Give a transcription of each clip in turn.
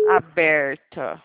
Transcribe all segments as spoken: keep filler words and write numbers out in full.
aberta.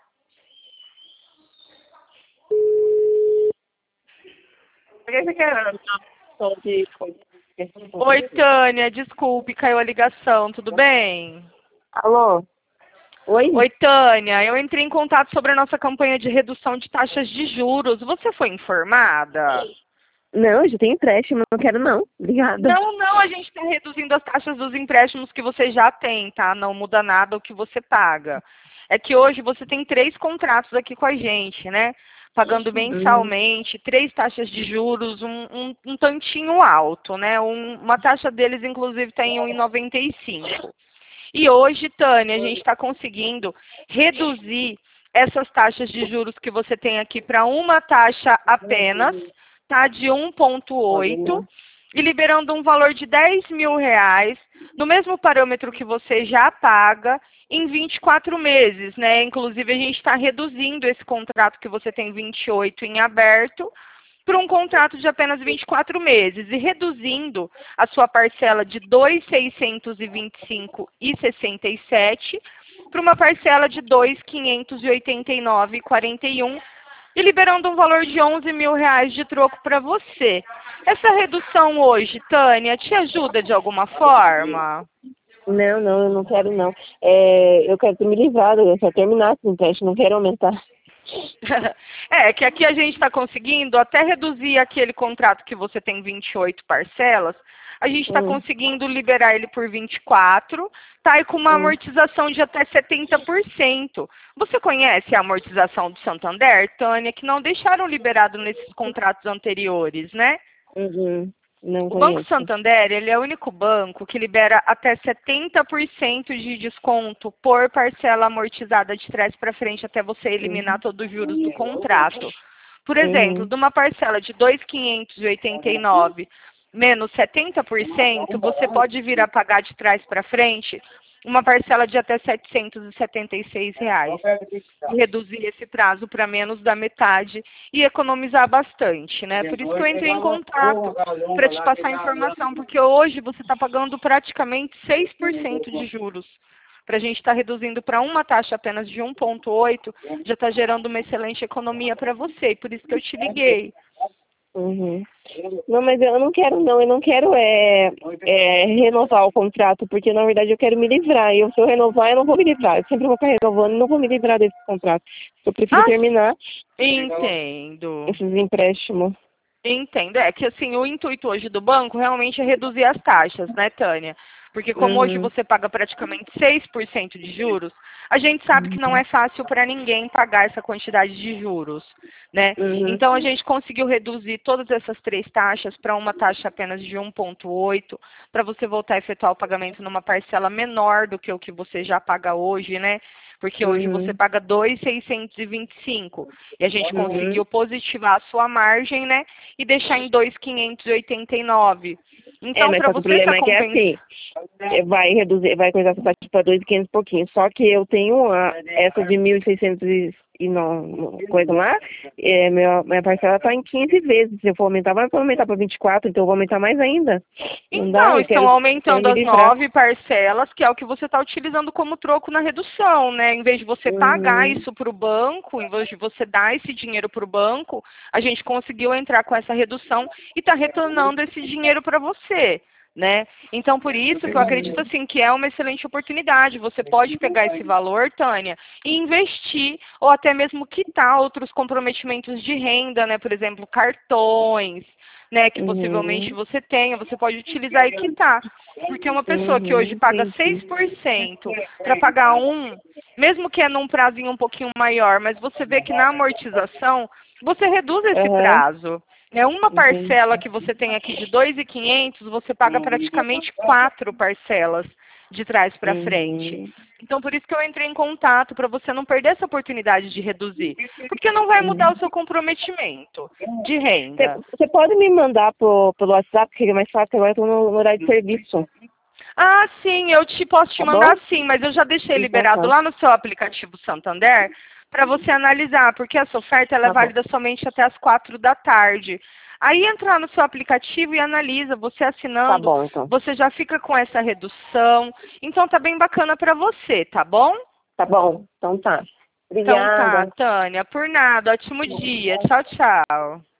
Por que você quer som de coisa? Oi, Tânia, desculpe, caiu a ligação, tudo bem? Alô? Oi? Oi, Tânia, eu entrei em contato sobre a nossa campanha de redução de taxas de juros. Você foi informada? Não, eu já tenho empréstimo, não quero não. Obrigada. Não, não, a gente está reduzindo as taxas dos empréstimos que você já tem, tá? Não muda nada o que você paga. É que hoje você tem três contratos aqui com a gente, né? Pagando mensalmente, três taxas de juros, um, um, um tantinho alto, né? Um, uma taxa deles, inclusive, está em um vírgula noventa e cinco. E hoje, Tânia, a gente está conseguindo reduzir essas taxas de juros que você tem aqui para uma taxa apenas, tá? De um vírgula oito, e liberando um valor de dez mil reais, no mesmo parâmetro que você já paga, em vinte e quatro meses, né? Inclusive, a gente está reduzindo esse contrato que você tem vinte e oito em aberto, para um contrato de apenas vinte e quatro meses e reduzindo a sua parcela de dois mil seiscentos e vinte e cinco reais e sessenta e sete centavos para uma parcela de dois mil quinhentos e oitenta e nove reais e quarenta e um centavos e liberando um valor de onze mil reais de troco para você. Essa redução hoje, Tânia, te ajuda de alguma forma? Não, não, eu não quero não. É, eu quero ter me livrado, eu quero terminar esse empréstimo, não quero aumentar. É, que aqui a gente está conseguindo até reduzir aquele contrato que você tem vinte e oito parcelas, a gente está Hum. conseguindo liberar ele por vinte e quatro, tá? E com uma Hum. amortização de até setenta por cento. Você conhece a amortização do Santander, Tânia, que não deixaram liberado nesses contratos anteriores, né? Uhum. Não O Banco conheço. Santander, ele é o único banco que libera até setenta por cento de desconto por parcela amortizada de trás para frente até você eliminar todos os juros do contrato. Por exemplo, Uhum. de uma parcela de dois mil quinhentos e oitenta e nove menos setenta por cento, você pode vir a pagar de trás para frente uma parcela de até setecentos e setenta e seis reais. E reduzir esse prazo para menos da metade e economizar bastante, né? Por isso que eu entrei em contato para te passar a informação, porque hoje você está pagando praticamente seis por cento de juros. Para a gente estar tá reduzindo para uma taxa apenas de um vírgula oito, já está gerando uma excelente economia para você, e por isso que eu te liguei. Uhum. Não, mas eu não quero não, eu não quero é, é, renovar o contrato, porque na verdade eu quero me livrar. E eu, se eu renovar, eu não vou me livrar. Eu sempre vou ficar renovando e não vou me livrar desse contrato. Eu prefiro Ah, terminar entendo. esses empréstimos. Entendo. É que assim, o intuito hoje do banco realmente é reduzir as taxas, né, Tânia? Porque como hoje Uhum. você paga praticamente seis por cento de juros, a gente sabe que não é fácil para ninguém pagar essa quantidade de juros, né? Uhum. Então a gente conseguiu reduzir todas essas três taxas para uma taxa apenas de um vírgula oito, para você voltar a efetuar o pagamento numa parcela menor do que o que você já paga hoje, né? Porque hoje você Uhum. paga dois mil seiscentos e vinte e cinco e a gente Uhum. conseguiu positivar a sua margem, né? E deixar em dois mil quinhentos e oitenta e nove. É, Então, mas para só que o você estar problema é que é compensando. assim, vai reduzir, vai coisar essa taxa para dois mil e quinhentos e pouquinho. Só que eu tenho a, essa de mil e seiscentos e não, coisa lá, é, minha, minha parcela está em quinze vezes. Se eu for aumentar, vai aumentar para vinte e quatro, então eu vou aumentar mais ainda. Não dá, Então, eu estão quero, quero aumentando me as livrar. nove parcelas, que é o que você está utilizando como troco na redução, né? Em vez de você pagar Uhum. isso para o banco, em vez de você dar esse dinheiro para o banco, a gente conseguiu entrar com essa redução e está retornando esse dinheiro para você, né? Então, por isso que eu acredito assim que é uma excelente oportunidade. Você pode pegar esse valor, Tânia, e investir ou até mesmo quitar outros comprometimentos de renda, né? Por exemplo, cartões, né? Que possivelmente Uhum. você tenha, você pode utilizar e quitar. Porque uma pessoa que hoje Uhum. paga seis Entendi. por cento para pagar um, mesmo que é num prazinho um pouquinho maior, mas você vê que na amortização você reduz esse Aham. prazo. É uma Entendi. parcela que você tem aqui de dois mil e quinhentos, você paga praticamente quatro parcelas de trás para frente. Uhum. Então, por isso que eu entrei em contato, para você não perder essa oportunidade de reduzir. Porque não vai mudar o seu comprometimento de renda. Você pode me mandar pro, pelo WhatsApp, que é mais fácil, agora eu estou no, no horário de serviço. Ah, sim, eu te posso te Tá bom? mandar sim, mas eu já deixei Então liberado tá. lá no seu aplicativo Santander para você analisar, porque essa oferta ela é Tá bom. válida somente até as quatro da tarde. Aí entrar no seu aplicativo e analisa, você Tá assinando, bom, então. você já fica com essa redução. Então tá bem bacana para você, tá bom? Tá bom, então tá. Então Obrigada. tá, Tânia, por nada. Ótimo dia. Tchau, tchau.